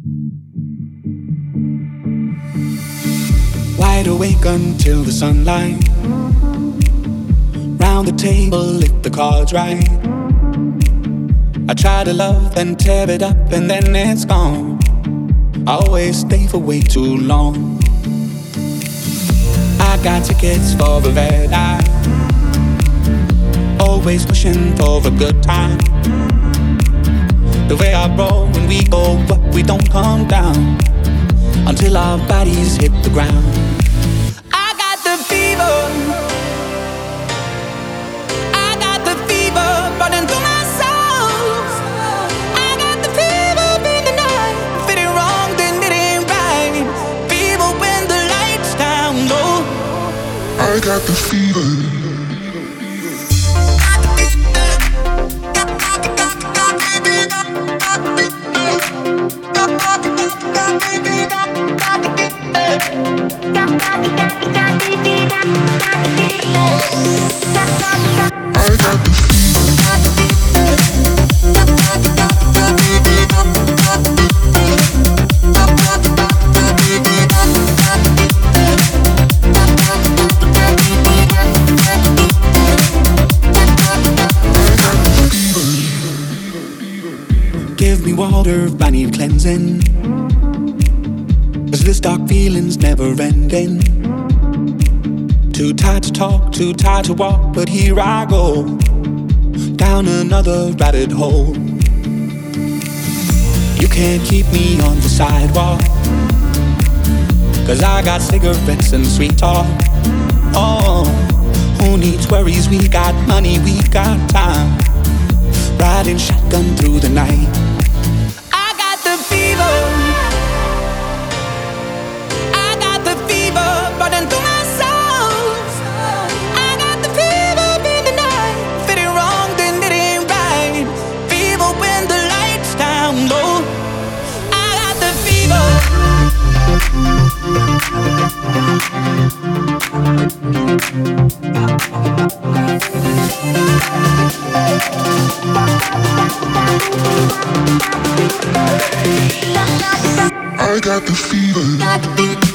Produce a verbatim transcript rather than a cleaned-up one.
Wide awake until the sunlight. Round the table if the cards right. I try to love, then tear it up, and then it's gone. I always stay for way too long. I got tickets for a red eye. Always pushing for a good time. The way I roll when we go up, we don't come down until our bodies hit the ground. I got the fever. I got the fever running through my soul. I got the fever in the night. If it ain't wrong, then it ain't right. Fever when the lights down low. I got the fever. Give me water, I need cleansing. Cause this dark feeling's never ending. Too tired to talk, too tired to walk, but here I go, down another rabbit hole. You can't keep me on the sidewalk, cause I got cigarettes and sweet talk. Oh, who needs worries? We got money, we got time. Riding shotgun through the night. I got the fever. I got the fever running through my soul. I got the fever in the night. If it ain't wrong, then it ain't right. Fever when the lights down low. I got the fever. I got the fever.